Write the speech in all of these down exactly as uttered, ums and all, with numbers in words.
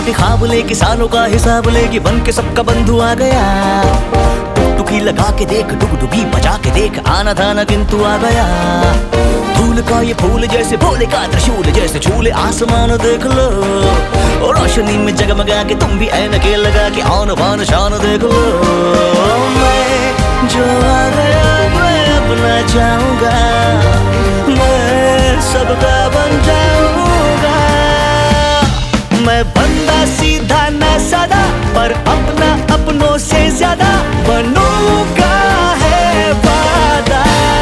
छोटे ख्वाब लेके सालों का हिसाब लेके बन के सबका बंधु आ गया। टुकटुकी लगा के देख, डुगडुगी बजा के देख, आना धाना किंतु आ गया। धूल का ये फूल जैसे भोले का त्रिशूल जैसे झूले आसमान देख लो। और रोशनी में जगमगा के तुम भी ऐनके लगा के आन बान शान देख लो। मैं जो आ गया मैं अपना चाहूंगा, मैं सबका बन जाऊंगा। मैं बंदा सीधा ना सादा, पर अपना अपनों से ज्यादा बनूंगा है वादा।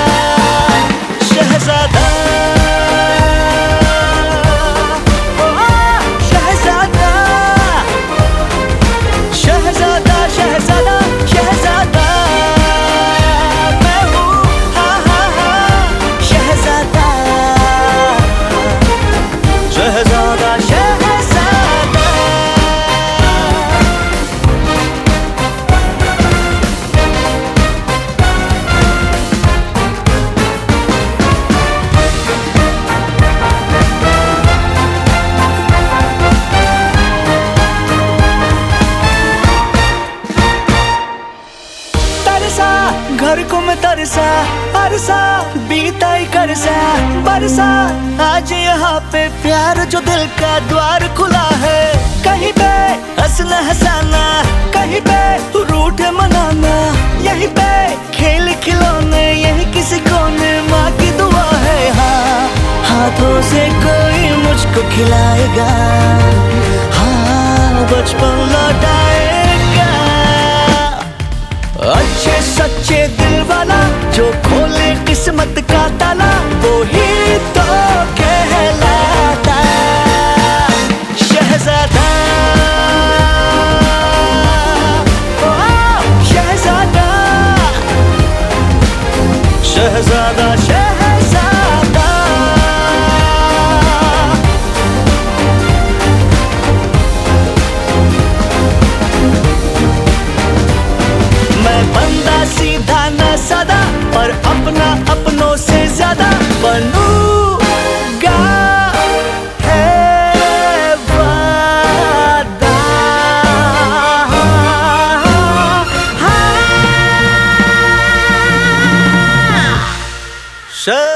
शहजादा शहजादा शहजादा शहजादा शहजादा मैं हूँ, हाँ हाँ हाँ शहजादा शहजादा शहजादा। घर को मैं तरसा अरसा बीता ही करसा बरसा। आज यहाँ पे प्यार जो दिल का द्वार खुला है। कहीं पे हंसना हंसाना, कहीं पे रूठ मनाना, यहीं पे खेल खिलौने, यहीं किसी कोने माँ की दुआ है। हाँ हाथों से कोई मुझको खिलाएगा, हाँ बचपन लौटाएगा। अच्छे सच्चे दिल वाला जो खोले किस्मत का ताला, वो ही तो कहलाता शहजादा। ओ शहजादा शहजादा शहजादा। बंदा सीधा ना सादा, पर अपना अपनों से ज्यादा बनूंगा है वादा। हाँ।